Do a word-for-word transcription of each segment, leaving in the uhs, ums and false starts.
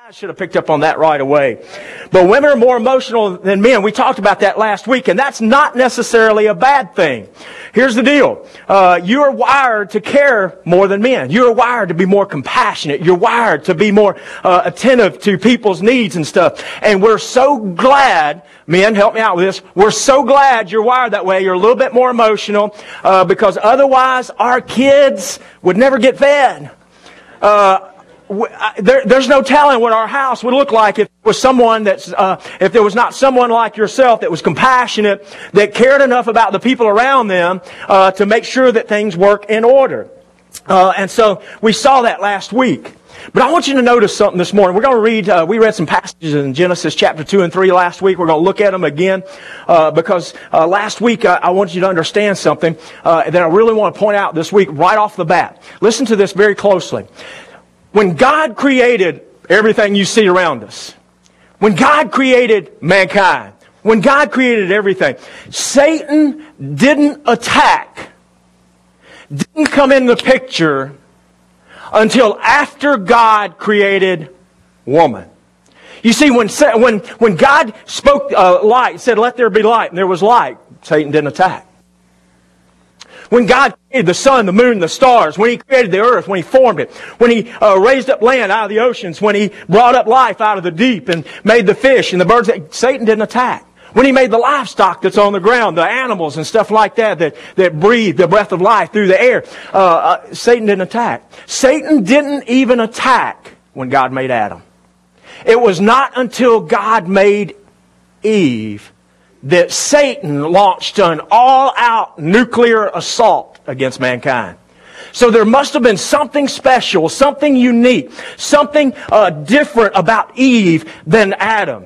I should have picked up on that right away. But women are more emotional than men. We talked about that last week, and that's not necessarily a bad thing. Here's the deal. Uh, you're wired to care more than men. You're wired to be more compassionate. You're wired to be more uh, attentive to people's needs and stuff. And we're so glad, men, help me out with this, we're so glad you're wired that way. You're a little bit more emotional uh, because otherwise our kids would never get fed. Uh, There, there's no telling what our house would look like if it was someone that's, uh, if there was not someone like yourself that was compassionate, that cared enough about the people around them uh, to make sure that things work in order. Uh, and so we saw that last week. But I want you to notice something this morning. We're going to read, uh, we read some passages in Genesis chapter two and three last week. We're going to look at them again uh, because uh, last week uh, I want you to understand something uh, that I really want to point out this week right off the bat. Listen to this very closely. When God created everything you see around us, when God created mankind, when God created everything, Satan didn't attack, didn't come in the picture until after God created woman. You see, when when when God spoke uh, light, said, "Let there be light," and there was light, Satan didn't attack. When God created the sun, the moon, the stars, when He created the earth, when He formed it, when He uh, raised up land out of the oceans, when He brought up life out of the deep and made the fish and the birds, Satan didn't attack. When He made the livestock that's on the ground, the animals and stuff like that that, that breathe the breath of life through the air, uh, uh, Satan didn't attack. Satan didn't even attack when God made Adam. It was not until God made Eve that Satan launched an all-out nuclear assault against mankind. So there must have been something special, something unique, something uh, different about Eve than Adam.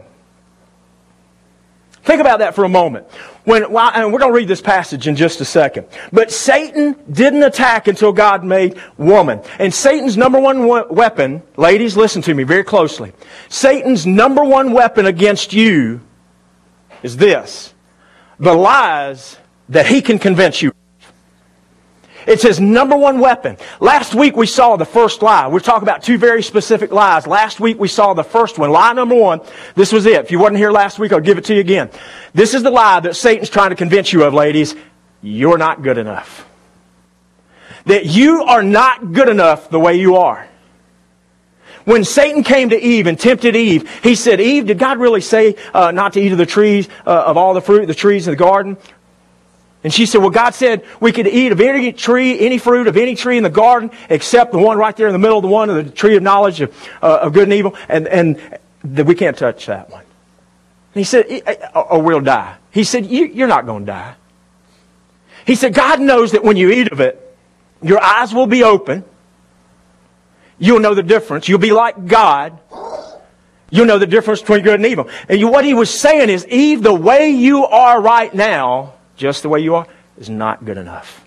Think about that for a moment. When, well, and we're going to read this passage in just a second. But Satan didn't attack until God made woman. And Satan's number one weapon, ladies, listen to me very closely. Satan's number one weapon against you is this: the lies that he can convince you. It's his number one weapon. Last week we saw the first lie. We're talking about two very specific lies. Last week we saw the first one. Lie number one. This was it. If you wasn't here last week, I'll give it to you again. This is the lie that Satan's trying to convince you of, ladies. You're not good enough. That you are not good enough the way you are. When Satan came to Eve and tempted Eve, he said, "Eve, did God really say uh, not to eat of the trees, uh, of all the fruit, the trees in the garden?" And she said, "Well, God said we could eat of any tree, any fruit of any tree in the garden, except the one right there in the middle, the one of the tree of knowledge of, uh, of good and evil, and, and that we can't touch that one." And he said, "Or we'll die." He said, you, "You're not going to die." He said, "God knows that when you eat of it, your eyes will be open. You'll know the difference. You'll be like God. You'll know the difference between good and evil." And you, what he was saying is, Eve, the way you are right now, just the way you are, is not good enough.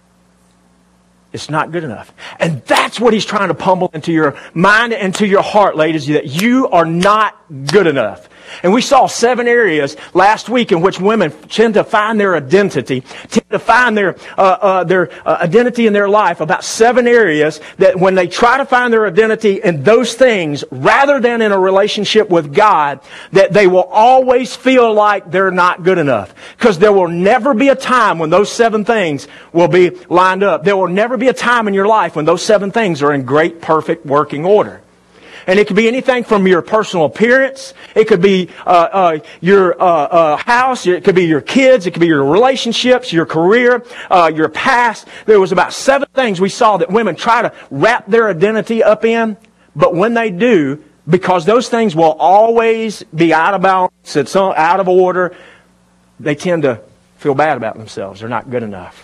It's not good enough. And that's what he's trying to pummel into your mind and into your heart, ladies, that you are not good enough. And we saw seven areas last week in which women tend to find their identity, tend to find their uh, uh, their uh, identity in their life. About seven areas that when they try to find their identity in those things, rather than in a relationship with God, that they will always feel like they're not good enough. Because there will never be a time when those seven things will be lined up. There will never be a time in your life when those seven things are in great, perfect working order. And it could be anything from your personal appearance. It could be uh, uh, your uh, uh, house. It could be your kids. It could be your relationships, your career, uh, your past. There was about seven things we saw that women try to wrap their identity up in. But when they do, because those things will always be out of balance, it's out of order, they tend to feel bad about themselves. They're not good enough.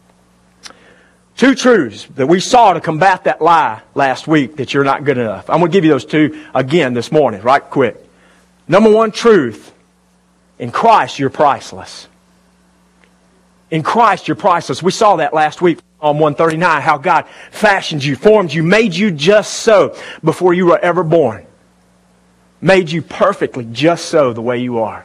Two truths that we saw to combat that lie last week that you're not good enough. I'm going to give you those two again this morning, right quick. Number one truth, in Christ you're priceless. In Christ you're priceless. We saw that last week on one thirty-nine, how God fashioned you, formed you, made you just so before you were ever born. Made you perfectly just so the way you are.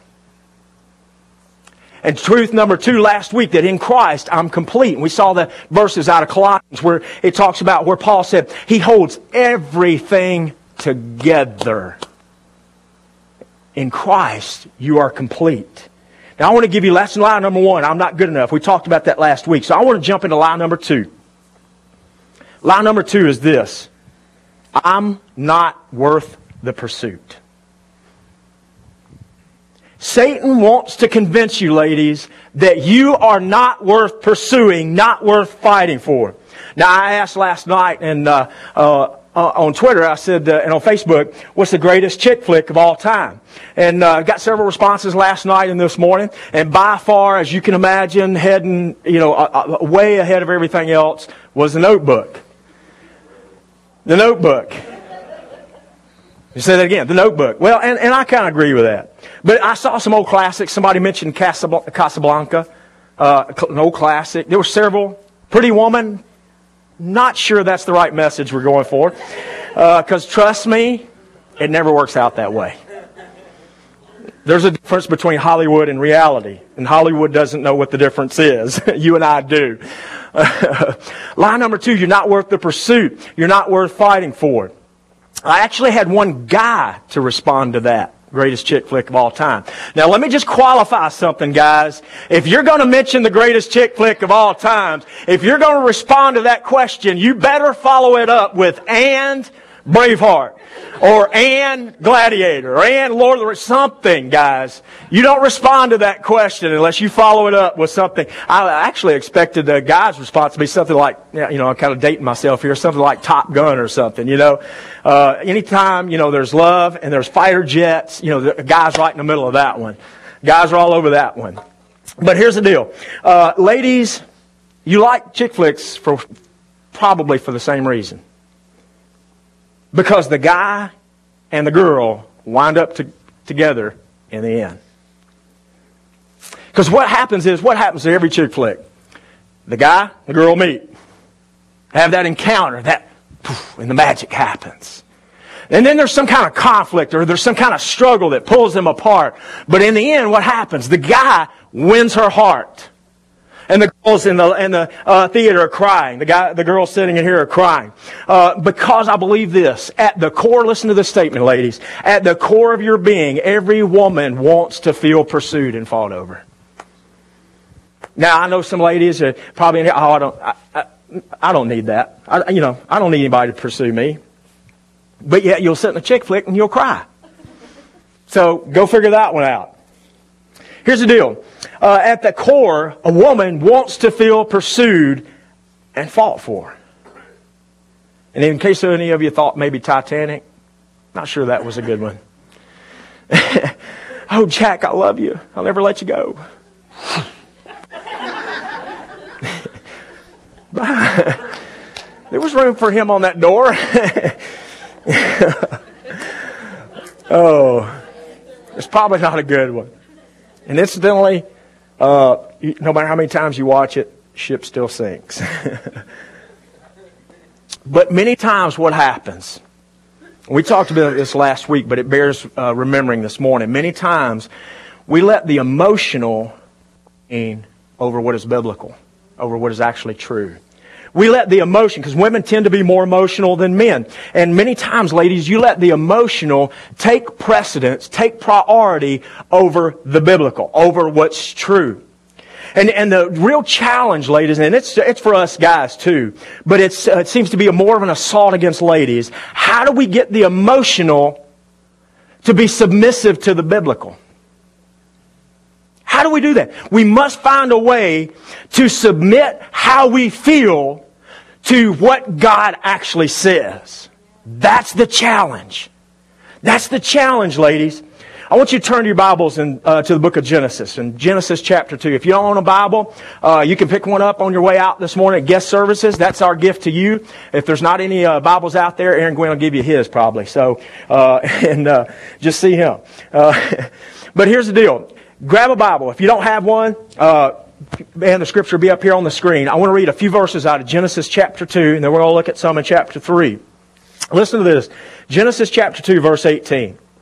And truth number two last week, that in Christ I'm complete. And we saw the verses out of Colossians where it talks about where Paul said He holds everything together. In Christ, you are complete. Now, I want to give you lesson lie number one. I'm not good enough. We talked about that last week. So I want to jump into lie number two. Lie number two is this. I'm not worth the pursuit. Satan wants to convince you, ladies, that you are not worth pursuing, not worth fighting for. Now, I asked last night and uh, uh, on Twitter, I said, uh, and on Facebook, what's the greatest chick flick of all time? And I uh, got several responses last night and this morning. And by far, as you can imagine, heading, you know, uh, uh, way ahead of everything else was The Notebook. The Notebook. You say that again, The Notebook. Well, and, and I kind of agree with that. But I saw some old classics. Somebody mentioned Casablanca, uh, an old classic. There were several. Pretty Woman. Not sure that's the right message we're going for. Because uh, trust me, it never works out that way. There's a difference between Hollywood and reality. And Hollywood doesn't know what the difference is. You and I do. Lie number two, you're not worth the pursuit. You're not worth fighting for. I actually had one guy to respond to that. Greatest chick flick of all time. Now, let me just qualify something, guys. If you're going to mention the greatest chick flick of all times, if you're going to respond to that question, you better follow it up with and Braveheart, or and Gladiator, or and Lord of the Rings, something, guys. You don't respond to that question unless you follow it up with something. I actually expected the guy's response to be something like, you know, I'm kind of dating myself here, something like Top Gun or something, you know. Uh, anytime, you know, there's love and there's fighter jets, you know, the guy's right in the middle of that one. Guys are all over that one. But here's the deal. Uh, ladies, you like chick flicks for probably for the same reason. Because the guy and the girl wind up to, together in the end. Because what happens is, what happens to every chick flick? The guy, the girl meet. Have that encounter, that, poof, and the magic happens. And then there's some kind of conflict or there's some kind of struggle that pulls them apart. But in the end, what happens? The guy wins her heart. And the girls in the in the uh, theater are crying. The guy, the girls sitting in here are crying uh, because I believe this. At the core, listen to this statement, ladies. At the core of your being, every woman wants to feel pursued and fought over. Now, I know some ladies are probably, oh, I don't, I, I, I don't need that. I, you know, I don't need anybody to pursue me. But yet, you'll sit in a chick flick and you'll cry. So go figure that one out. Here's the deal. Uh, at the core, a woman wants to feel pursued and fought for. And in case any of you thought maybe Titanic, not sure that was a good one. Oh, Jack, I love you. I'll never let you go. There was room for him on that door. Oh, it's probably not a good one. And incidentally, uh, no matter how many times you watch it, ship still sinks. But many times what happens, we talked about this last week, but it bears uh, remembering this morning. Many times we let the emotional gain over what is biblical, over what is actually true. We let the emotion, because women tend to be more emotional than men. And many times, ladies, you let the emotional take precedence, take priority over the biblical, over what's true. And and the real challenge, ladies, and it's it's for us guys too, but it's uh, it seems to be a more of an assault against ladies. How do we get the emotional to be submissive to the biblical? How do we do that? We must find a way to submit how we feel to what God actually says. That's the challenge. That's the challenge, ladies. I want you to turn to your Bibles and uh, to the book of Genesis, in Genesis chapter two. If you don't own a Bible, uh, you can pick one up on your way out this morning at guest services. That's our gift to you. If there's not any uh, Bibles out there, Aaron Gwynn will give you his probably. So, uh, and uh, just see him. Uh, but here's the deal. Grab a Bible. If you don't have one, uh, and the scripture will be up here on the screen. I want to read a few verses out of Genesis chapter two, and then we're going to look at some in chapter three. Listen to this. Genesis chapter two, verse eighteen.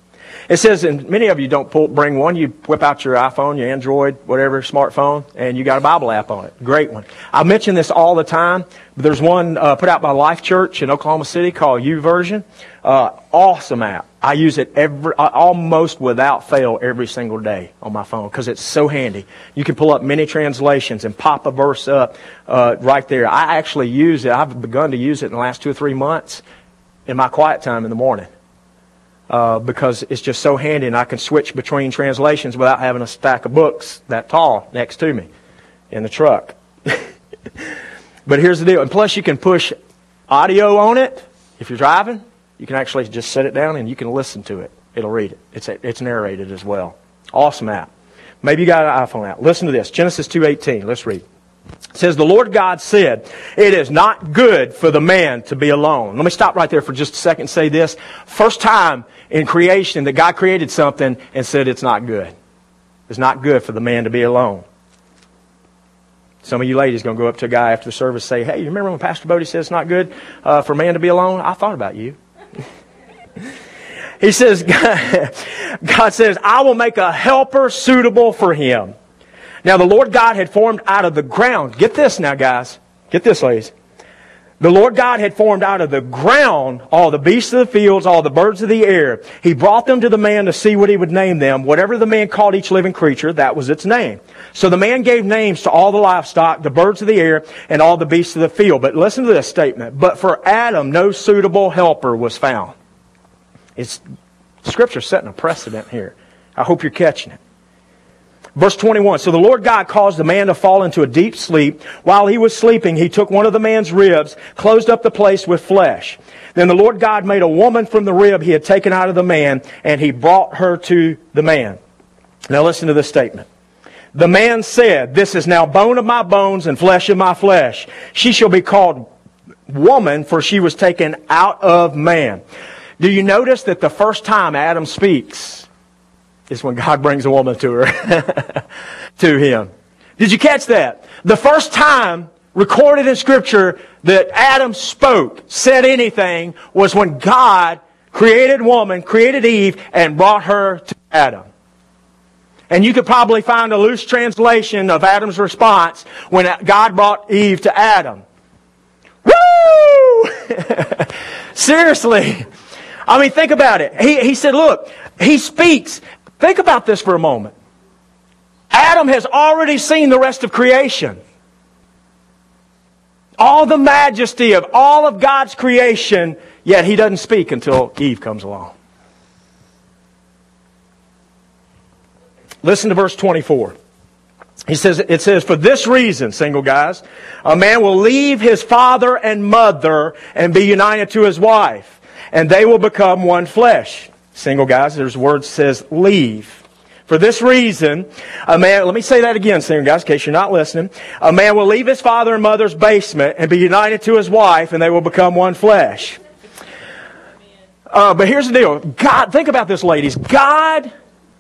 It says, and many of you don't pull, bring one. You whip out your iPhone, your Android, whatever, smartphone, and you got a Bible app on it. Great one. I mention this all the time. There's one uh, put out by Life Church in Oklahoma City called YouVersion. Uh, awesome app. I use it every, almost without fail every single day on my phone because it's so handy. You can pull up many translations and pop a verse up uh, right there. I actually use it. I've begun to use it in the last two or three months in my quiet time in the morning. Uh, because it's just so handy and I can switch between translations without having a stack of books that tall next to me in the truck. But here's the deal. And plus you can push audio on it. If you're driving, you can actually just set it down and you can listen to it. It'll read it. It's, it's narrated as well. Awesome app. Maybe you got an iPhone app. Listen to this. Genesis two eighteen. Let's read. It says, the Lord God said, it is not good for the man to be alone. Let me stop right there for just a second and say this. First time in creation that God created something and said it's not good. It's not good for the man to be alone. Some of you ladies are going to go up to a guy after the service and say, hey, you remember when Pastor Bodie said it's not good uh, for a man to be alone? I thought about you. He says, God says, I will make a helper suitable for him. Now the Lord God had formed out of the ground. Get this now, guys. Get this, ladies. The Lord God had formed out of the ground all the beasts of the fields, all the birds of the air. He brought them to the man to see what he would name them. Whatever the man called each living creature, that was its name. So the man gave names to all the livestock, the birds of the air, and all the beasts of the field. But listen to this statement. But for Adam, no suitable helper was found. It's Scripture setting a precedent here. I hope you're catching it. Verse twenty-one, so the Lord God caused the man to fall into a deep sleep. While he was sleeping, he took one of the man's ribs, closed up the place with flesh. Then the Lord God made a woman from the rib he had taken out of the man, and he brought her to the man. Now listen to this statement. The man said, this is now bone of my bones and flesh of my flesh. She shall be called woman, for she was taken out of man. Do you notice that the first time Adam speaks is when God brings a woman to her, to him? Did you catch that? The first time recorded in Scripture that Adam spoke, said anything, was when God created woman, created Eve, and brought her to Adam. And you could probably find a loose translation of Adam's response when God brought Eve to Adam. Woo! Seriously. I mean, think about it. He, he said, look, he speaks. Think about this for a moment. Adam has already seen the rest of creation. All the majesty of all of God's creation, yet he doesn't speak until Eve comes along. Listen to verse twenty-four. He says, it says, for this reason, single guys, a man will leave his father and mother and be united to his wife, and they will become one flesh. Single guys, there's a word that says leave. For this reason, a man, let me say that again, single guys, in case you're not listening. A man will leave his father and mother's basement and be united to his wife, and they will become one flesh. Uh, but here's the deal. God, think about this, ladies. God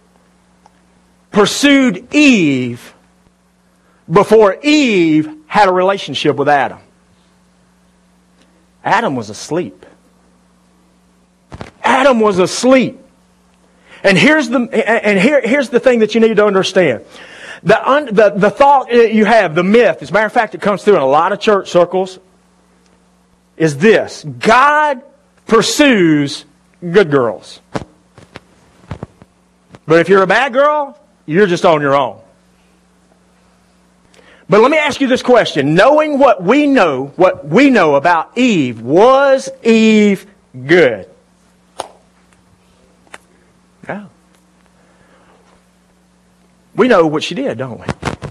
pursued Eve before Eve had a relationship with Adam. Adam was asleep. Adam was asleep. And here's the and here here's the thing that you need to understand. The, un, the the thought that you have, the myth, as a matter of fact, it comes through in a lot of church circles, is this: God pursues good girls. But if you're a bad girl, you're just on your own. But let me ask you this question. Knowing what we know, what we know about Eve, was Eve good? Yeah. We know what she did, don't we?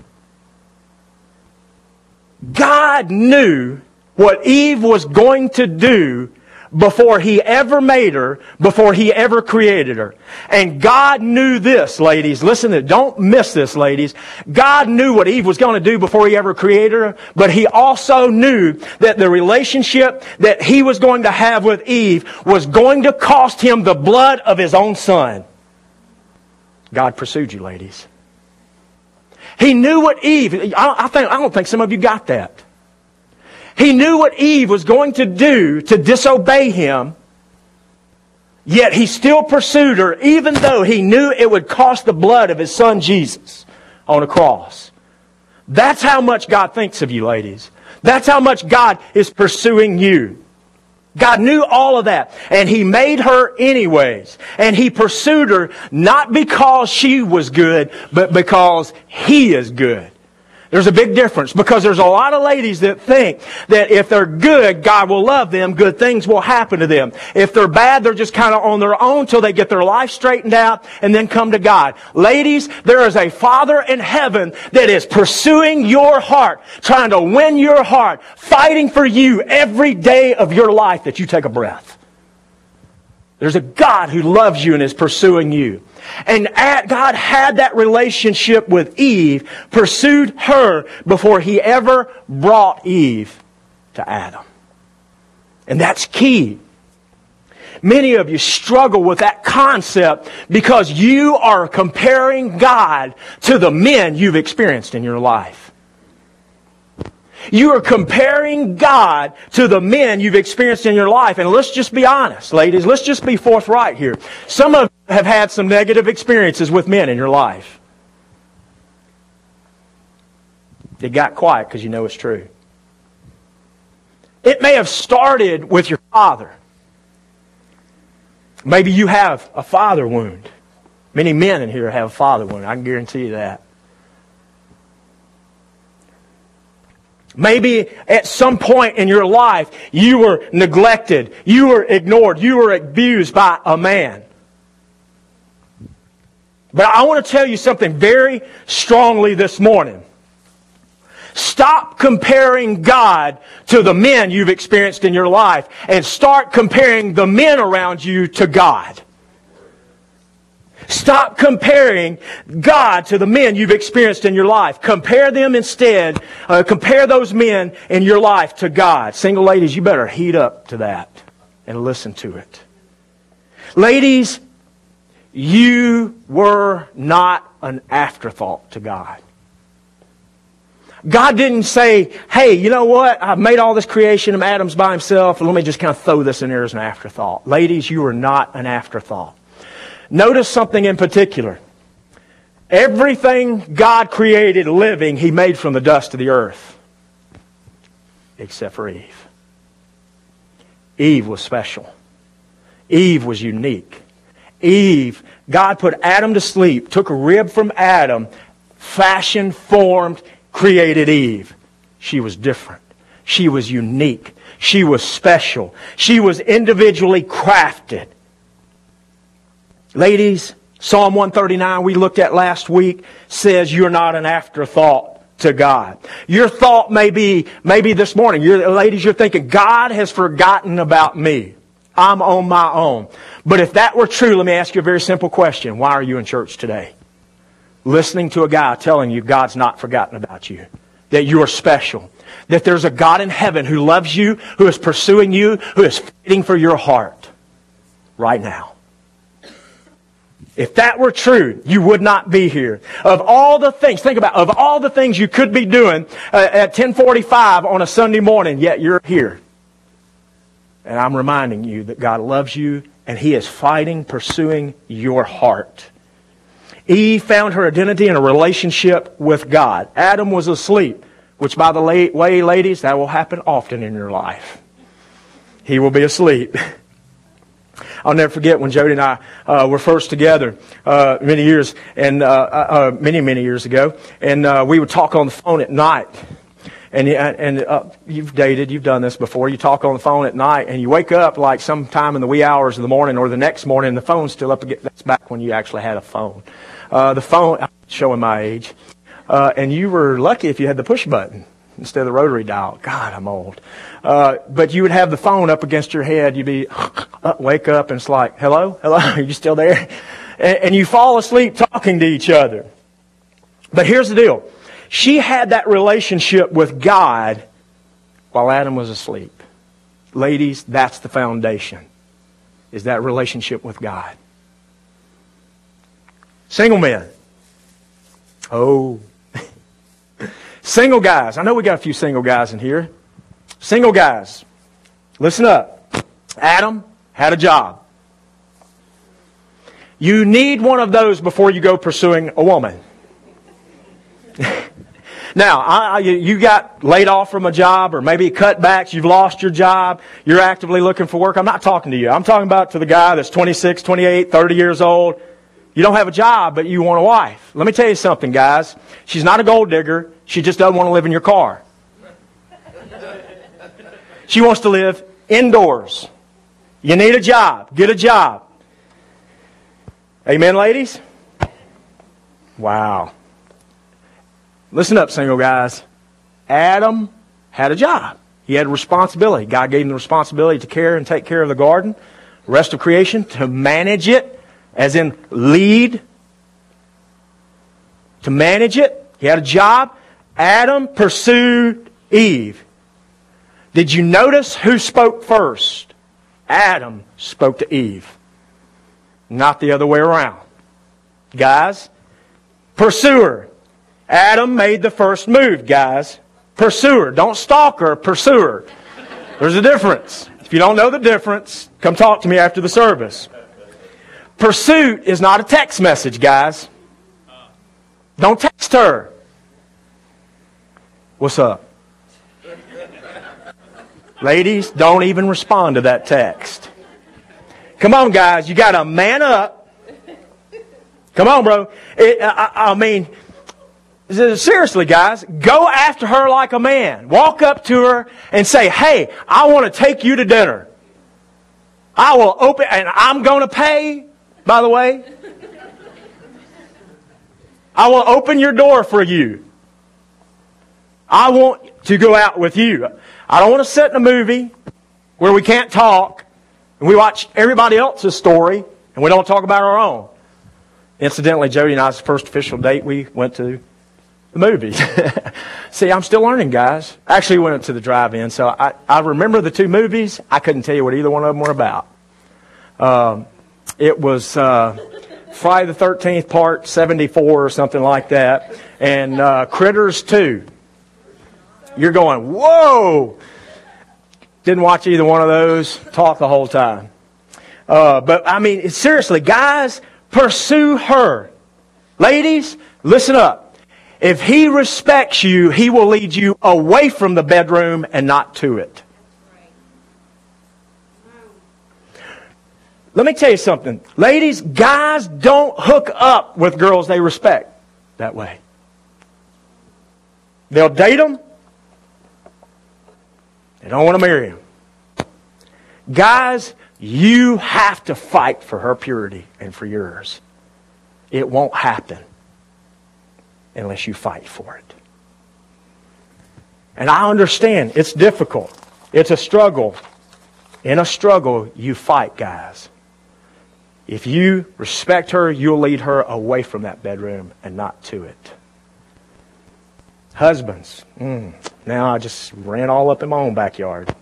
God knew what Eve was going to do before He ever made her, before He ever created her. And God knew this, ladies. Listen to it. Don't miss this, ladies. God knew what Eve was going to do before He ever created her, but He also knew that the relationship that He was going to have with Eve was going to cost Him the blood of His own Son. God pursued you, ladies. He knew what Eve, I, I, think, I don't think some of you got that. He knew what Eve was going to do to disobey Him. Yet he still pursued her, even though he knew it would cost the blood of his son Jesus on a cross. That's how much God thinks of you, ladies. That's how much God is pursuing you. God knew all of that. And He made her anyways. And He pursued her not because she was good, but because He is good. There's a big difference, because there's a lot of ladies that think that if they're good, God will love them, good things will happen to them. If they're bad, they're just kind of on their own till they get their life straightened out and then come to God. Ladies, there is a Father in heaven that is pursuing your heart, trying to win your heart, fighting for you every day of your life that you take a breath. There's a God who loves you and is pursuing you. And God had that relationship with Eve, pursued her before He ever brought Eve to Adam. And that's key. Many of you struggle with that concept because you are comparing God to the men you've experienced in your life. You are comparing God to the men you've experienced in your life. And let's just be honest, ladies. Let's just be forthright here. Some of you have had some negative experiences with men in your life. It got quiet because you know it's true. It may have started with your father. Maybe you have a father wound. Many men in here have a father wound. I can guarantee you that. Maybe at some point in your life, you were neglected, you were ignored, you were abused by a man. But I want to tell you something very strongly this morning. Stop comparing God to the men you've experienced in your life and start comparing the men around you to God. Stop comparing God to the men you've experienced in your life. Compare them instead. Uh, compare those men in your life to God. Single ladies, you better heat up to that and listen to it. Ladies, you were not an afterthought to God. God didn't say, hey, you know what? I've made all this creation of Adam's by himself, and let me just kind of throw this in there as an afterthought. Ladies, you are not an afterthought. Notice something in particular. Everything God created living, He made from the dust of the earth. Except for Eve. Eve was special. Eve was unique. Eve, God put Adam to sleep, took a rib from Adam, fashioned, formed, created Eve. She was different. She was unique. She was special. She was individually crafted. Ladies, Psalm one thirty-nine we looked at last week says you're not an afterthought to God. Your thought may be, maybe this morning, you're, ladies, you're thinking, God has forgotten about me. I'm on my own. But if that were true, let me ask you a very simple question. Why are you in church today? Listening to a guy telling you God's not forgotten about you. That you are special. That there's a God in heaven who loves you, who is pursuing you, who is fighting for your heart right now. If that were true, you would not be here. Of all the things, think about, of all the things you could be doing uh, at ten forty-five on a Sunday morning, yet you're here. And I'm reminding you that God loves you and He is fighting, pursuing your heart. Eve found her identity in a relationship with God. Adam was asleep, which by the way, ladies, that will happen often in your life. He will be asleep. I'll never forget when Jody and I uh, were first together uh, many years and uh, uh, many many years ago, and uh, we would talk on the phone at night. And and uh, you've dated, you've done this before. You talk on the phone at night, and you wake up like sometime in the wee hours of the morning, or the next morning, and the phone's still up again. That's back when you actually had a phone. Uh, the phone, I'm showing my age, uh, and you were lucky if you had the push button instead of the rotary dial. God, I'm old. Uh, but you would have the phone up against your head. You'd be, uh, wake up, and it's like, hello? Hello? Are you still there? And, and you fall asleep talking to each other. But here's the deal. She had that relationship with God while Adam was asleep. Ladies, that's the foundation, is that relationship with God. Single men. Oh. Single guys. I know we got a few single guys in here. Single guys. Listen up. Adam had a job. You need one of those before you go pursuing a woman. Now, I, I, you got laid off from a job or maybe cutbacks, you've lost your job, you're actively looking for work. I'm not talking to you. I'm talking about to the guy that's twenty-six, twenty-eight, thirty years old. You don't have a job, but you want a wife. Let me tell you something, guys. She's not a gold digger. She just doesn't want to live in your car. She wants to live indoors. You need a job. Get a job. Amen, ladies? Wow. Listen up, single guys. Adam had a job. He had a responsibility. God gave him the responsibility to care and take care of the garden, the rest of creation, to manage it, as in lead, to manage it. He had a job. Adam pursued Eve. Did you notice who spoke first? Adam spoke to Eve. Not the other way around. Guys, pursuer. Adam made the first move, guys. Pursuer. Don't stalk her, pursuer. There's a difference. If you don't know the difference, come talk to me after the service. Pursuit is not a text message, guys. Don't text her. What's up? Ladies, don't even respond to that text. Come on, guys. You got to man up. Come on, bro. It, I, I mean, seriously, guys, go after her like a man. Walk up to her and say, hey, I want to take you to dinner. I will open, and I'm going to pay, by the way. I will open your door for you. I want to go out with you. I don't want to sit in a movie where we can't talk and we watch everybody else's story and we don't talk about our own. Incidentally, Jody and I's first official date, we went to the movies. See, I'm still learning, guys. Actually, we went to the drive-in, so I, I remember the two movies. I couldn't tell you what either one of them were about. Um, it was uh, Friday the thirteenth, part seventy-four or something like that, and uh, Critters two. You're going, whoa! Didn't watch either one of those. Talk the whole time. Uh, but, I mean, seriously, guys, pursue her. Ladies, listen up. If he respects you, he will lead you away from the bedroom and not to it. Let me tell you something. Ladies, guys don't hook up with girls they respect that way. They'll date them. They don't want to marry them. Guys, you have to fight for her purity and for yours. It won't happen unless you fight for it. And I understand it's difficult. It's a struggle. In a struggle, you fight, guys. If you respect her, you'll lead her away from that bedroom and not to it. Husbands, mm, now I just ran all up in my own backyard.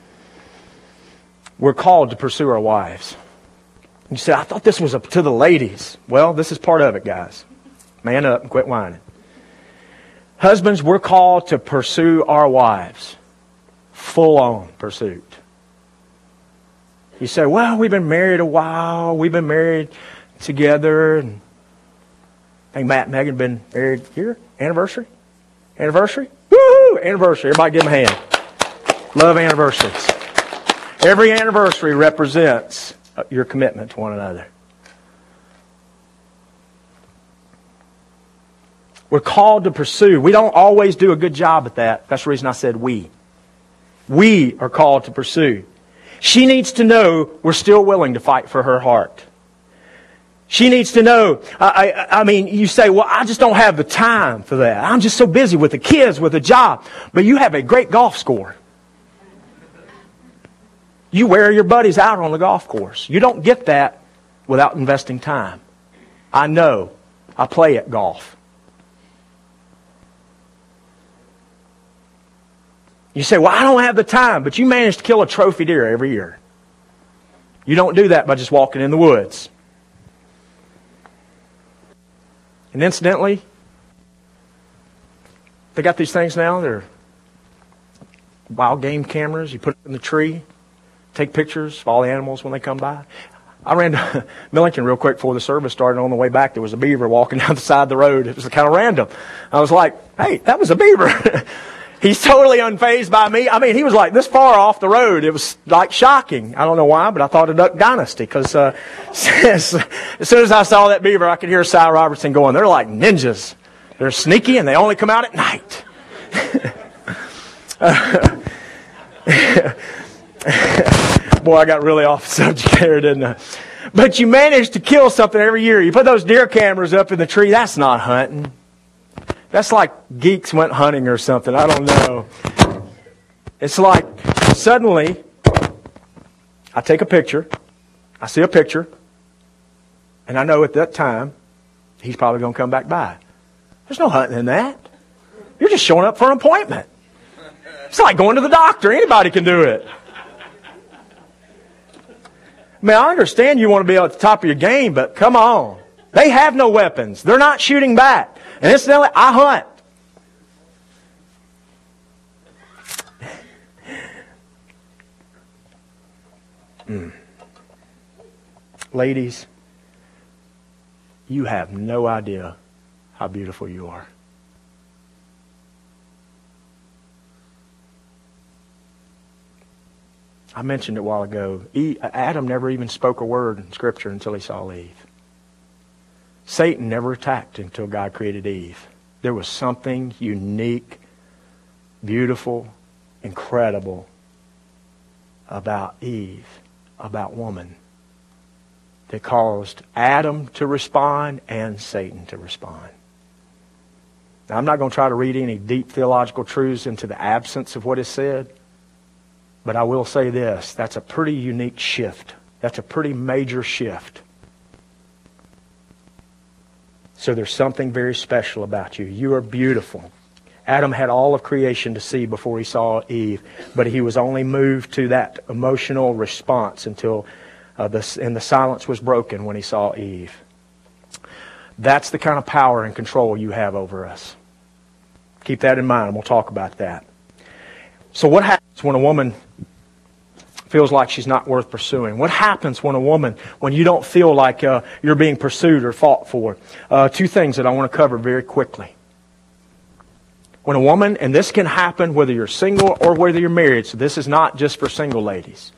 We're called to pursue our wives. You say, I thought this was up to the ladies. Well, this is part of it, guys. Man up and quit whining. Husbands, we're called to pursue our wives. Full-on pursuit. You say, well, we've been married a while. We've been married together. And I think Matt and Megan have been married here. Anniversary? Anniversary? Woo! Anniversary. Everybody give them a hand. Love anniversaries. Every anniversary represents your commitment to one another. We're called to pursue. We don't always do a good job at that. That's the reason I said we. We are called to pursue. She needs to know we're still willing to fight for her heart. She needs to know, I, I, I mean, you say, well, I just don't have the time for that. I'm just so busy with the kids, with the job. But you have a great golf score. You wear your buddies out on the golf course. You don't get that without investing time. I know. I play at golf. You say, well, I don't have the time, but you manage to kill a trophy deer every year. You don't do that by just walking in the woods. And incidentally, they got these things now. They're wild game cameras. You put it in the tree, take pictures of all the animals when they come by. I ran to Millington real quick before the service started. On the way back, there was a beaver walking down the side of the road. It was kind of random. I was like, hey, that was a beaver. He's totally unfazed by me. I mean, he was like this far off the road. It was like shocking. I don't know why, but I thought of Duck Dynasty because uh, as soon as I saw that beaver, I could hear Cy Robertson going, they're like ninjas. They're sneaky and they only come out at night. uh, Boy, I got really off the subject there, didn't I? But you manage to kill something every year. You put those deer cameras up in the tree. That's not hunting. That's like geeks went hunting or something. I don't know. It's like suddenly I take a picture. I see a picture. And I know at that time he's probably going to come back by. There's no hunting in that. You're just showing up for an appointment. It's like going to the doctor. Anybody can do it. I mean, I understand you want to be at the top of your game, but come on. They have no weapons. They're not shooting back. And incidentally, I hunt. Mm. Ladies, you have no idea how beautiful you are. I mentioned it a while ago. Adam never even spoke a word in Scripture until he saw Eve. Satan never attacked until God created Eve. There was something unique, beautiful, incredible about Eve, about woman, that caused Adam to respond and Satan to respond. Now, I'm not going to try to read any deep theological truths into the absence of what is said, but I will say this, that's a pretty unique shift. That's a pretty major shift. So there's something very special about you. You are beautiful. Adam had all of creation to see before he saw Eve, but he was only moved to that emotional response until uh, the, and the silence was broken when he saw Eve. That's the kind of power and control you have over us. Keep that in mind, and we'll talk about that. So what happens when a woman feels like she's not worth pursuing? What happens when a woman, when you don't feel like uh, you're being pursued or fought for? Uh, two things that I want to cover very quickly. When a woman, and this can happen whether you're single or whether you're married, so this is not just for single ladies.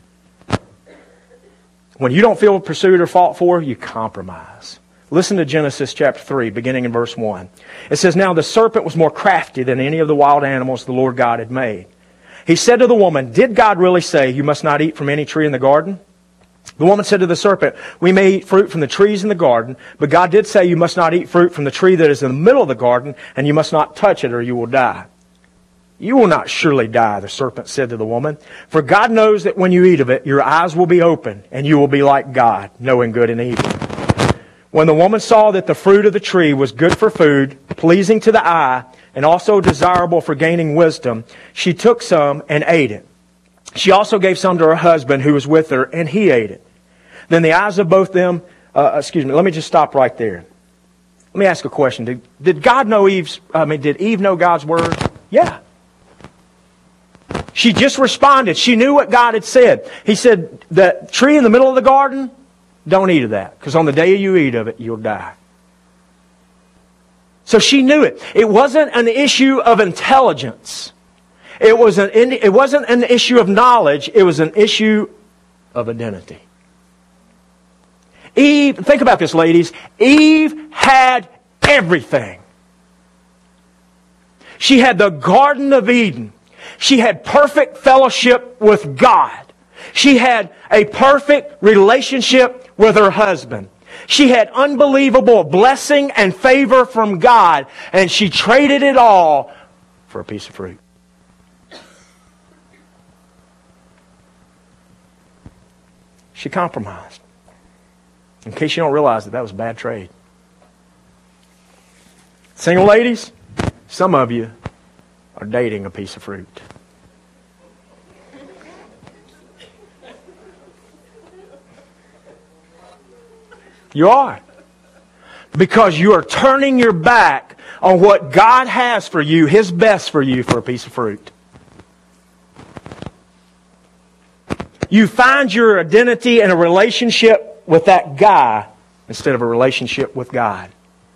When you don't feel pursued or fought for, you compromise. Listen to Genesis chapter three, beginning in verse one. It says, "Now the serpent was more crafty than any of the wild animals the Lord God had made. He said to the woman, 'Did God really say you must not eat from any tree in the garden?' The woman said to the serpent, 'We may eat fruit from the trees in the garden, but God did say you must not eat fruit from the tree that is in the middle of the garden, and you must not touch it or you will die.' 'You will not surely die,' the serpent said to the woman, 'for God knows that when you eat of it, your eyes will be open, and you will be like God, knowing good and evil.' When the woman saw that the fruit of the tree was good for food, pleasing to the eye, and also desirable for gaining wisdom, she took some and ate it. She also gave some to her husband who was with her, and he ate it. Then the eyes of both them, uh, excuse me, let me just stop right there. Let me ask a question. Did, did God know Eve's, I mean, did Eve know God's word? Yeah. She just responded. She knew what God had said. He said, the tree in the middle of the garden, don't eat of that, because on the day you eat of it, you'll die. So she knew it. It wasn't an issue of intelligence. It was an, it wasn't an issue of knowledge. It was an issue of identity. Eve, think about this, ladies. Eve had everything. She had the Garden of Eden. She had perfect fellowship with God. She had a perfect relationship with her husband. She had unbelievable blessing and favor from God, and she traded it all for a piece of fruit. She compromised. In case you don't realize that that was a bad trade. Single ladies, some of you are dating a piece of fruit. You are. Because you are turning your back on what God has for you, His best for you, for a piece of fruit. You find your identity in a relationship with that guy instead of a relationship with God.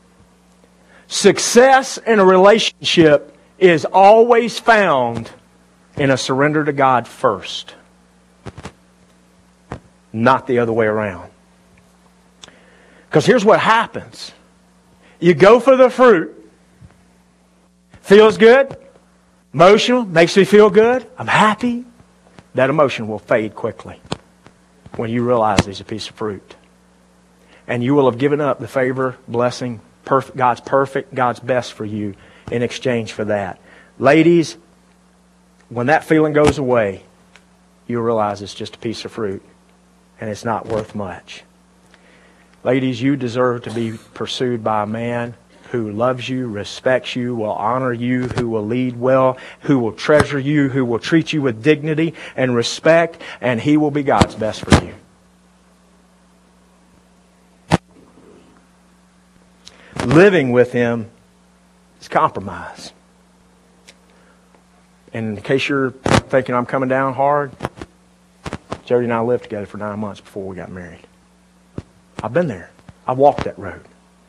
Success in a relationship is always found in a surrender to God first, not the other way around. Because here's what happens. You go for the fruit. Feels good. Emotional. Makes me feel good. I'm happy. That emotion will fade quickly when you realize there's a piece of fruit. And you will have given up the favor, blessing, perfect, God's perfect, God's best for you in exchange for that. Ladies, when that feeling goes away, you'll realize it's just a piece of fruit and it's not worth much. Ladies, you deserve to be pursued by a man who loves you, respects you, will honor you, who will lead well, who will treasure you, who will treat you with dignity and respect, and he will be God's best for you. Living with him is compromise. And in case you're thinking I'm coming down hard, Jody and I lived together for nine months before we got married. I've been there. I've walked that road.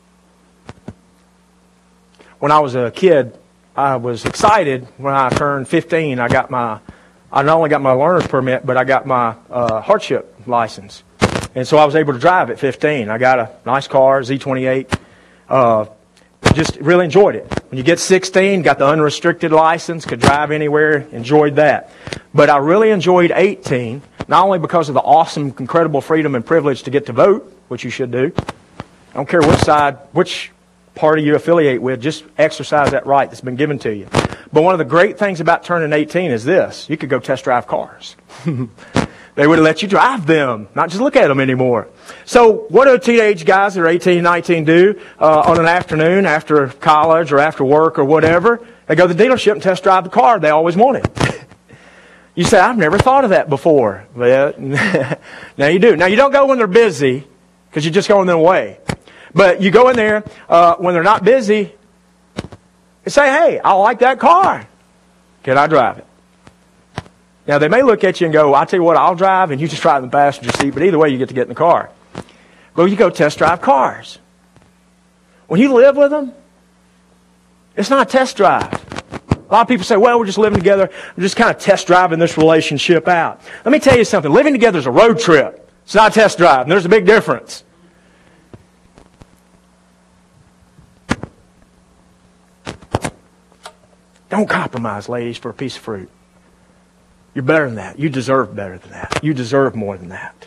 When I was a kid, I was excited when I turned fifteen. I got my, I not only got my learner's permit, but I got my uh, hardship license. And so I was able to drive at fifteen. I got a nice car, Z twenty-eight. Uh, just really enjoyed it. When you get sixteen, got the unrestricted license, could drive anywhere, enjoyed that. But I really enjoyed eighteen, not only because of the awesome, incredible freedom and privilege to get to vote, which you should do. I don't care which side, which party you affiliate with, just exercise that right that's been given to you. But one of the great things about turning eighteen is this. You could go test drive cars. They would have let you drive them, not just look at them anymore. So what do teenage guys that are eighteen, nineteen do uh, on an afternoon after college or after work or whatever? They go to the dealership and test drive the car they always wanted. You say, I've never thought of that before. Well, now you do. Now you don't go when they're busy because you're just going their way. But you go in there uh, when they're not busy and say, hey, I like that car. Can I drive it? Now, they may look at you and go, I'll tell you what, I'll drive, and you just drive in the passenger seat, but either way, you get to get in the car. But you go test drive cars. When you live with them, it's not a test drive. A lot of people say, well, we're just living together. We're just kind of test driving this relationship out. Let me tell you something. Living together is a road trip. It's not a test drive, and there's a big difference. Don't compromise, ladies, for a piece of fruit. You're better than that. You deserve better than that. You deserve more than that.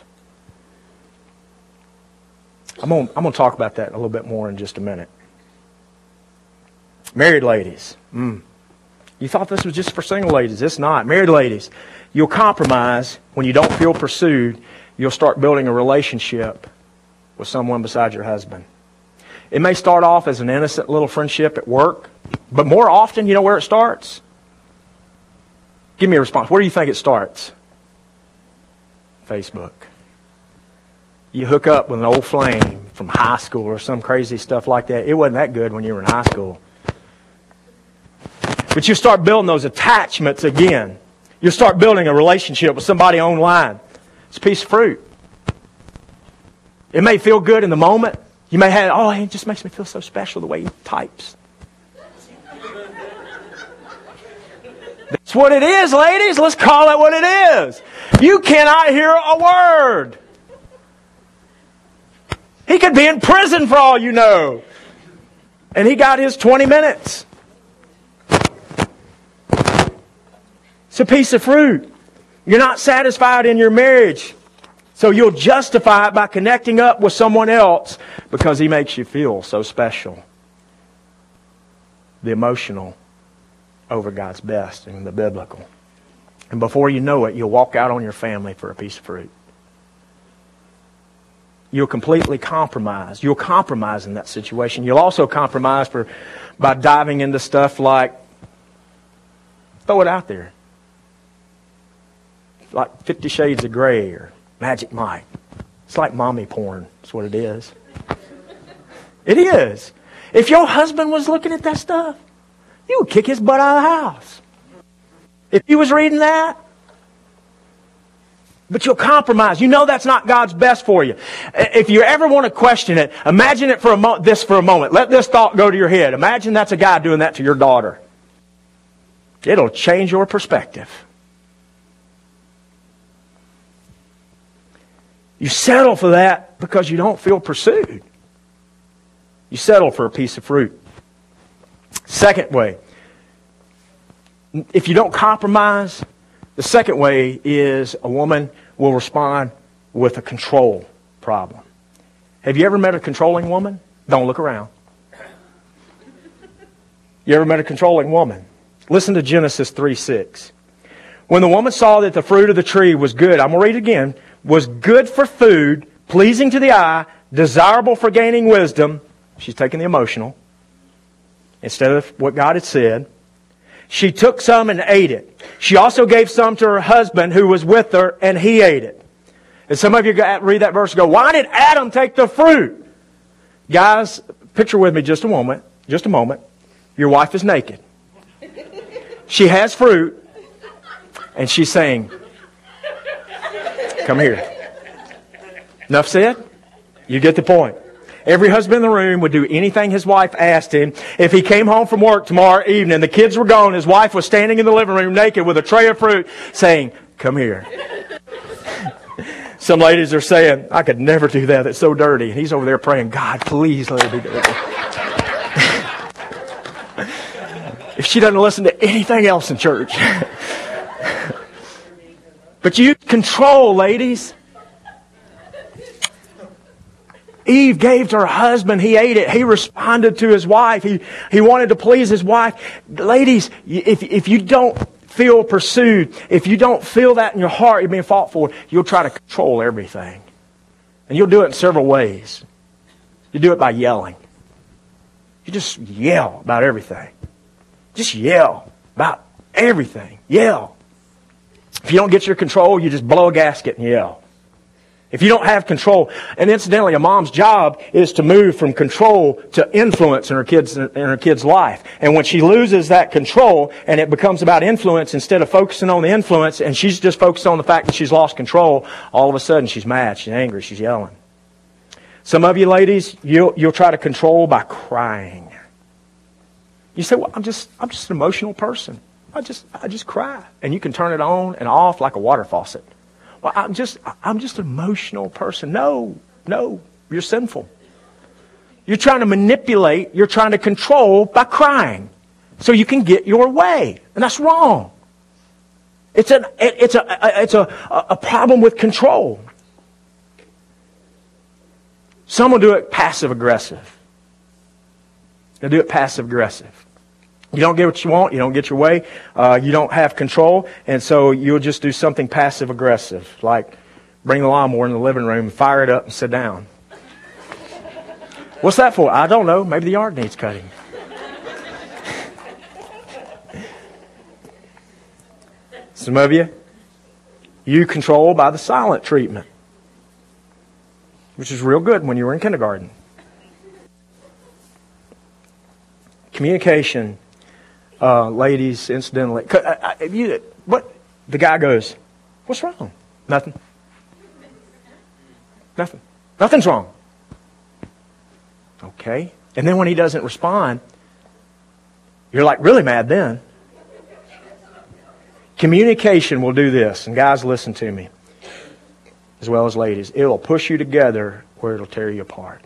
I'm going I'm going to talk about that a little bit more in just a minute. Married ladies. Mm. You thought this was just for single ladies. It's not. Married ladies, you'll compromise when you don't feel pursued. You'll start building a relationship with someone besides your husband. It may start off as an innocent little friendship at work, but more often, you know where it starts? Give me a response. Where do you think it starts? Facebook. You hook up with an old flame from high school or some crazy stuff like that. It wasn't that good when you were in high school. But you start building those attachments again. You start building a relationship with somebody online. It's a piece of fruit. It may feel good in the moment. You may have, oh, it just makes me feel so special the way he types. That's what it is, ladies. Let's call it what it is. You cannot hear a word. He could be in prison for all you know. And he got his twenty minutes. It's a piece of fruit. You're not satisfied in your marriage. So you'll justify it by connecting up with someone else because he makes you feel so special. The emotional over God's best and the biblical. And before you know it, you'll walk out on your family for a piece of fruit. You'll completely compromise. You'll compromise in that situation. You'll also compromise for by diving into stuff like, throw it out there, like Fifty Shades of Grey or Magic Mike. It's like mommy porn. That's what it is. It is. If your husband was looking at that stuff, you would kick his butt out of the house. If he was reading that, But you'll compromise. You know that's not God's best for you. If you ever want to question it, imagine it for a mo- this for a moment. Let this thought go to your head. Imagine that's a guy doing that to your daughter. It'll change your perspective. You settle for that because you don't feel pursued. You settle for a piece of fruit. Second way, if you don't compromise, the second way is a woman will respond with a control problem. Have you ever met a controlling woman? Don't look around. You ever met a controlling woman? Listen to Genesis three six. When the woman saw that the fruit of the tree was good, I'm going to read it again, was good for food, pleasing to the eye, desirable for gaining wisdom. She's taking the emotional instead of what God had said. She took some and ate it. She also gave some to her husband who was with her, and he ate it. And some of you read that verse and go, why did Adam take the fruit? Guys, picture with me just a moment. Just a moment. Your wife is naked. She has fruit, and she's saying, come here. Enough said? You get the point. Every husband in the room would do anything his wife asked him. If he came home from work tomorrow evening, the kids were gone, his wife was standing in the living room naked with a tray of fruit saying, come here. Some ladies are saying, I could never do that. It's so dirty. And he's over there praying, God, please let her be dirty. If she doesn't listen to anything else in church. But you control, ladies. Eve gave to her husband. He ate it. He responded to his wife. He, he wanted to please his wife. Ladies, if, if you don't feel pursued, if you don't feel that in your heart, you're being fought for, you'll try to control everything. And you'll do it in several ways. You do it by yelling. You just yell about everything. Just yell about everything. Yell. If you don't get your control, you just blow a gasket and yell. If you don't have control, and incidentally, a mom's job is to move from control to influence in her kid's in her kid's life. And when she loses that control, and it becomes about influence instead of focusing on the influence, and she's just focused on the fact that she's lost control, all of a sudden she's mad, she's angry, she's yelling. Some of you ladies, you'll you'll try to control by crying. You say, "Well, I'm just I'm just an emotional person. I just I just cry," and you can turn it on and off like a water faucet. Well, I'm just, I'm just an emotional person. No, no, you're sinful. You're trying to manipulate, you're trying to control by crying so you can get your way. And that's wrong. It's a, it's a, it's a, a problem with control. Some will do it passive aggressive. They'll do it passive aggressive. You don't get what you want. You don't get your way. Uh, you don't have control. And so you'll just do something passive aggressive. Like bring the lawnmower in the living room, fire it up and sit down. What's that for? I don't know. Maybe the yard needs cutting. Some of you, you control by the silent treatment. Which is real good when you were in kindergarten. Communication. Uh, ladies, incidentally, I, I, you, what the guy goes, what's wrong? Nothing. Nothing. Nothing's wrong. Okay. And then when he doesn't respond, you're like really mad then. Communication will do this, and guys, listen to me, as well as ladies. It'll push you together where it'll tear you apart.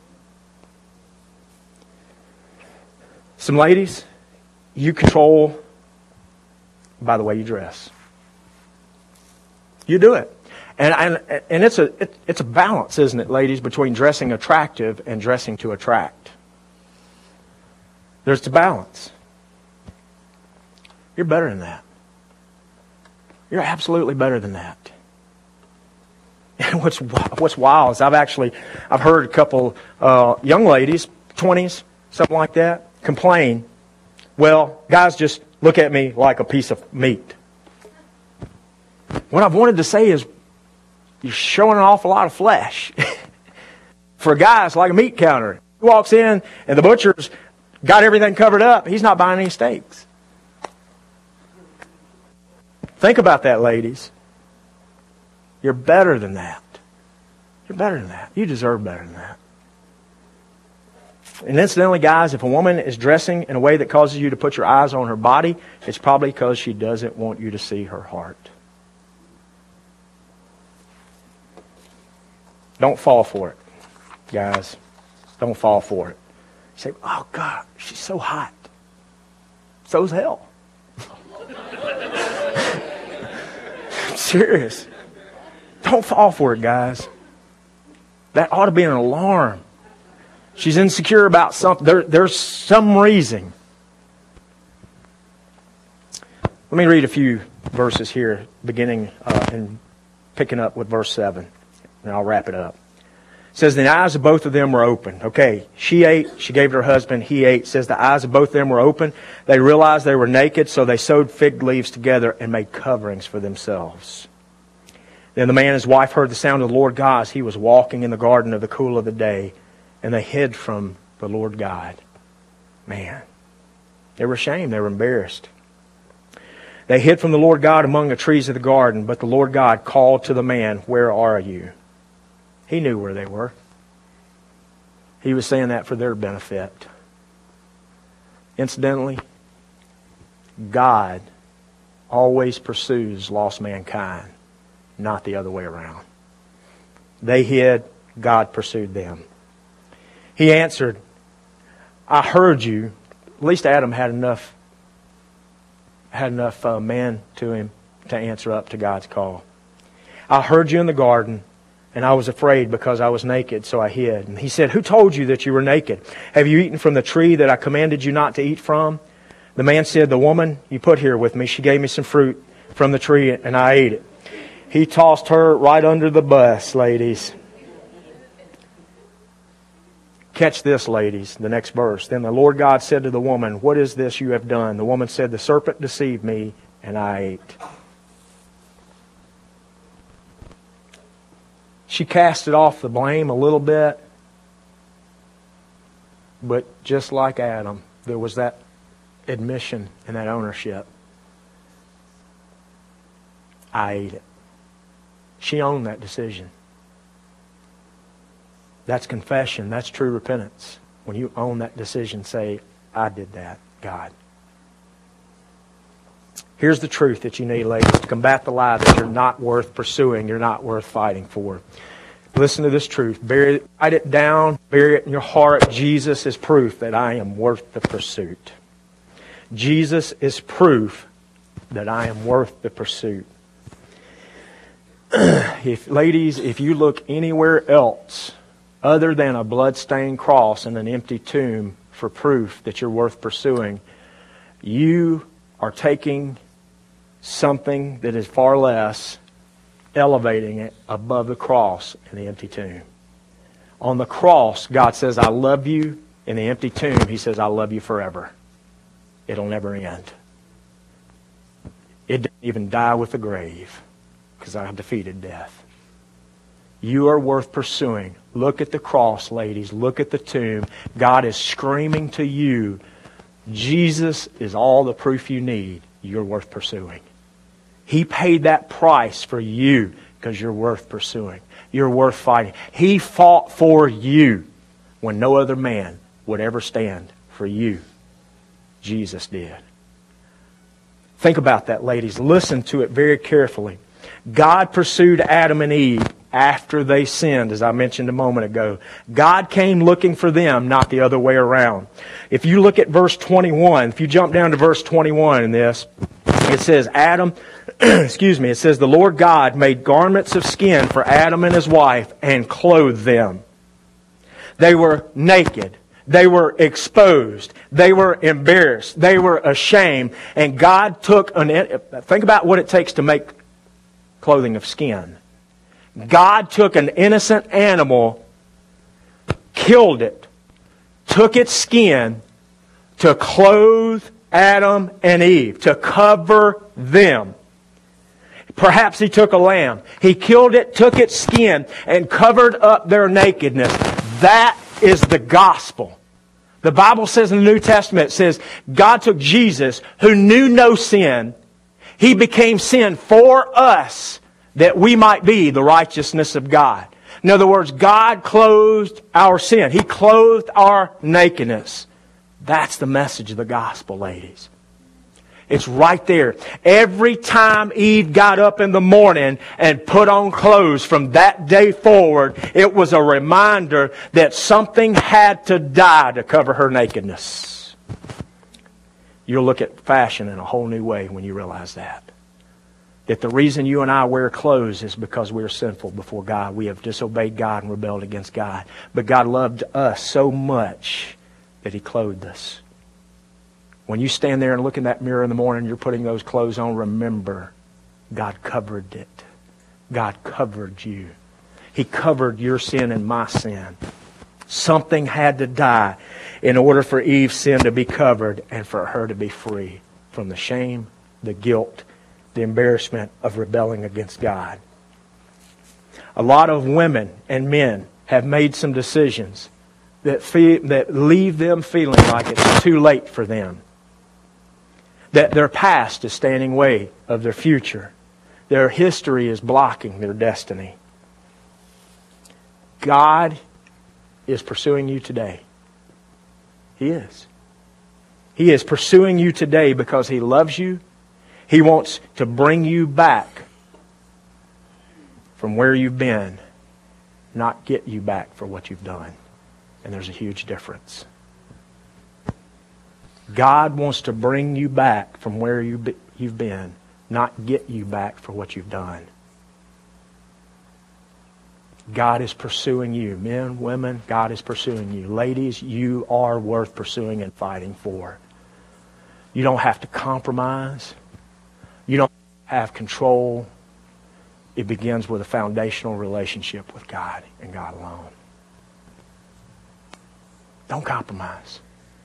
Some ladies, you control by the way you dress. You do it. And and, and it's a it, it's a balance, isn't it, ladies, between dressing attractive and dressing to attract. There's the balance. You're better than that. You're absolutely better than that. And what's what's wild is I've actually I've heard a couple uh, young ladies, twenties, something like that, complain. Well, guys just look at me like a piece of meat. What I've wanted to say is, you're showing an awful lot of flesh. For a guy, it's like a meat counter. He walks in and the butcher's got everything covered up. He's not buying any steaks. Think about that, ladies. You're better than that. You're better than that. You deserve better than that. And incidentally, guys, if a woman is dressing in a way that causes you to put your eyes on her body, it's probably because she doesn't want you to see her heart. Don't fall for it, guys. Don't fall for it. You say, oh, God, she's so hot. So's hell. I'm serious. Don't fall for it, guys. That ought to be an alarm. She's insecure about something. There, there's some reason. Let me read a few verses here, beginning uh, and picking up with verse seven. And I'll wrap it up. It says, the eyes of both of them were open. Okay, she ate, she gave it to her husband, he ate. It says the eyes of both of them were open. They realized they were naked, so they sewed fig leaves together and made coverings for themselves. Then the man and his wife heard the sound of the Lord God as he was walking in the garden of the cool of the day, and they hid from the Lord God. Man, they were ashamed, they were embarrassed. They hid from the Lord God among the trees of the garden, but the Lord God called to the man, where are you? He knew where they were. He was saying that for their benefit. Incidentally, God always pursues lost mankind, not the other way around. They hid, God pursued them. He answered, I heard you. At least Adam had enough, had enough uh, man to him to answer up to God's call. I heard you in the garden, and I was afraid because I was naked, so I hid. And he said, who told you that you were naked? Have you eaten from the tree that I commanded you not to eat from? The man said, the woman you put here with me, she gave me some fruit from the tree, and I ate it. He tossed her right under the bus, ladies. Catch this, ladies, the next verse. Then the Lord God said to the woman, what is this you have done? The woman said, the serpent deceived me, and I ate. She casted off the blame a little bit, but just like Adam, there was that admission and that ownership. I ate it. She owned that decision. That's confession. That's true repentance. When you own that decision, say, I did that, God. Here's the truth that you need, ladies, to combat the lie that you're not worth pursuing, you're not worth fighting for. Listen to this truth. Bury it, write it down, bury it in your heart. Jesus is proof that I am worth the pursuit. Jesus is proof that I am worth the pursuit. If, ladies, if you look anywhere else other than a blood-stained cross and an empty tomb for proof that you're worth pursuing, you are taking something that is far less, elevating it above the cross and the empty tomb. On the cross, God says, I love you. In the empty tomb, He says, I love you forever. It'll never end. It didn't even die with the grave because I defeated death. You are worth pursuing. Look at the cross, ladies. Look at the tomb. God is screaming to you, Jesus is all the proof you need. You're worth pursuing. He paid that price for you because you're worth pursuing. You're worth fighting. He fought for you when no other man would ever stand for you. Jesus did. Think about that, ladies. Listen to it very carefully. God pursued Adam and Eve after they sinned, as I mentioned a moment ago. God came looking for them, not the other way around. If you look at verse twenty-one, if you jump down to verse twenty-one in this, it says, Adam, excuse me, it says, the Lord God made garments of skin for Adam and his wife and clothed them. They were naked. They were exposed. They were embarrassed. They were ashamed. And God took an... Think about what it takes to make clothing of skin. God took an innocent animal, killed it, took its skin to clothe Adam and Eve, to cover them. Perhaps He took a lamb. He killed it, took its skin, and covered up their nakedness. That is the gospel. The Bible says in the New Testament, it says, God took Jesus, who knew no sin. He became sin for us, that we might be the righteousness of God. In other words, God clothed our sin. He clothed our nakedness. That's the message of the gospel, ladies. It's right there. Every time Eve got up in the morning and put on clothes from that day forward, it was a reminder that something had to die to cover her nakedness. You'll look at fashion in a whole new way when you realize that. That the reason you and I wear clothes is because we are sinful before God. We have disobeyed God and rebelled against God. But God loved us so much that He clothed us. When you stand there and look in that mirror in the morning, you're putting those clothes on, remember, God covered it. God covered you. He covered your sin and my sin. Something had to die in order for Eve's sin to be covered and for her to be free from the shame, the guilt, the embarrassment of rebelling against God. A lot of women and men have made some decisions that feel, that leave them feeling like it's too late for them. That their past is standing in the way of their future. Their history is blocking their destiny. God is pursuing you today. He is. He is pursuing you today because He loves you. He wants to bring you back from where you've been, not get you back for what you've done. And there's a huge difference. God wants to bring you back from where you you've been, not get you back for what you've done. God is pursuing you. Men, women, God is pursuing you. Ladies, you are worth pursuing and fighting for. You don't have to compromise. You don't have control. It begins with a foundational relationship with God and God alone. Don't compromise.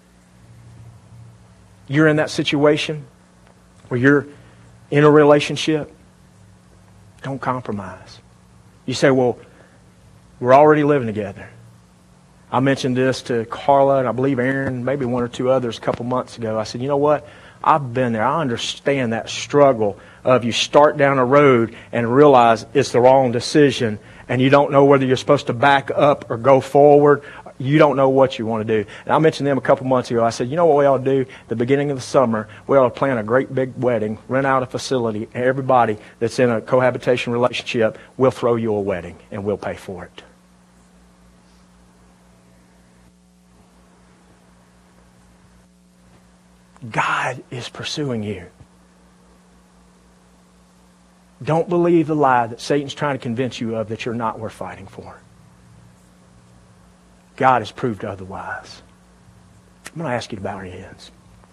You're in that situation where you're in a relationship, don't compromise. You say, well, we're already living together. I mentioned this to Carla and I believe Aaron, maybe one or two others a couple months ago. I said, you know what? I've been there. I understand that struggle of you start down a road and realize it's the wrong decision and you don't know whether you're supposed to back up or go forward. You don't know what you want to do. And I mentioned them a couple months ago. I said, you know what we ought to do? At the beginning of the summer, we ought to plan a great big wedding, rent out a facility, and everybody that's in a cohabitation relationship, we'll throw you a wedding and we'll pay for it. God is pursuing you. Don't believe the lie that Satan's trying to convince you of that you're not worth fighting for. God has proved otherwise. I'm going to ask you to bow your heads.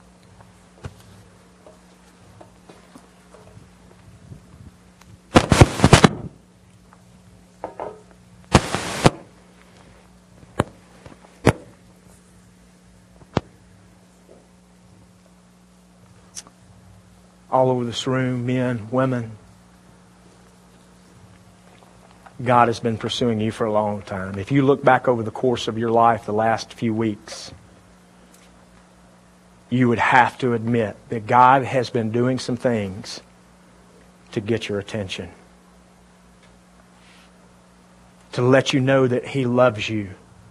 All over this room, men, women, God has been pursuing you for a long time. If you look back over the course of your life the last few weeks, you would have to admit that God has been doing some things to get your attention. To let you know that He loves you.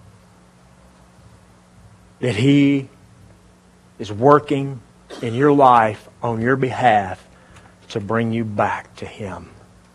That He is working in your life on your behalf to bring you back to Him.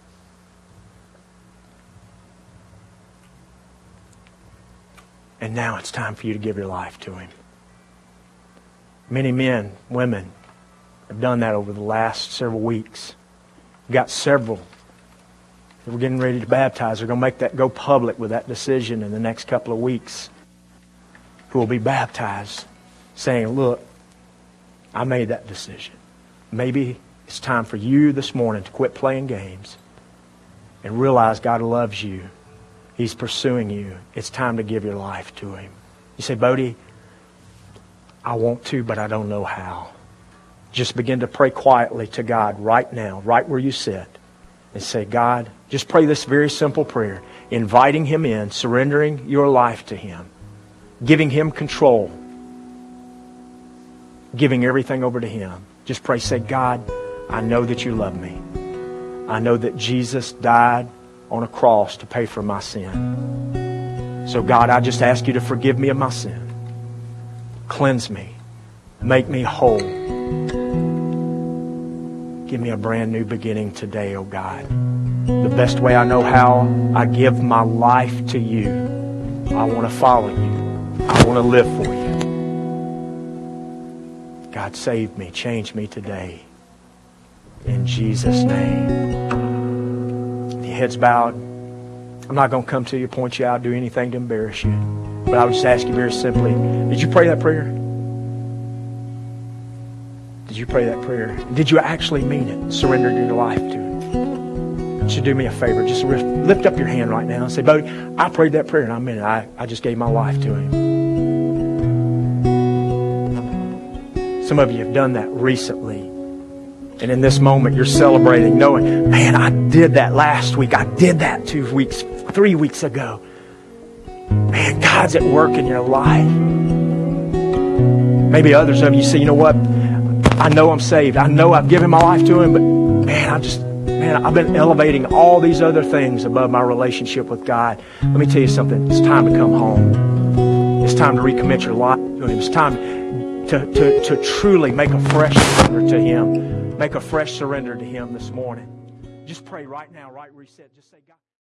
And now it's time for you to give your life to Him. Many men, women have done that over the last several weeks. We've got several that we're getting ready to baptize. They're going to make that go public with that decision in the next couple of weeks. Who will be baptized saying, look, I made that decision. Maybe it's time for you this morning to quit playing games and realize God loves you. He's pursuing you. It's time to give your life to Him. You say, Bodie, I want to, but I don't know how. Just begin to pray quietly to God right now, right where you sit, and say, God, just pray this very simple prayer, inviting Him in, surrendering your life to Him, giving Him control, giving everything over to Him. Just pray, say, God, I know that you love me. I know that Jesus died on a cross to pay for my sin. So God, I just ask you to forgive me of my sin. Cleanse me. Make me whole. Give me a brand new beginning today, oh God. The best way I know how, I give my life to you. I want to follow you. I want to live for you. God, save me. Change me today. In Jesus' name. The head's bowed. I'm not going to come to you, point you out, do anything to embarrass you. But I would just ask you very simply, did you pray that prayer? Did you pray that prayer? Did you actually mean it? Surrender your life to Him? Would you do me a favor? Just lift up your hand right now and say, Bodie, I prayed that prayer and I meant it. I, I just gave my life to Him. Some of you have done that recently. And in this moment, you're celebrating, knowing, man, I did that last week. I did that two weeks, three weeks ago. Man, God's at work in your life. Maybe others of you say, you know what? I know I'm saved. I know I've given my life to Him, but man, I just, man, I've been elevating all these other things above my relationship with God. Let me tell you something. It's time to come home. It's time to recommit your life to Him. It's time to, to, to truly make a fresh surrender to Him. Make a fresh surrender to Him this morning. Just pray right now, right reset. Just say, God.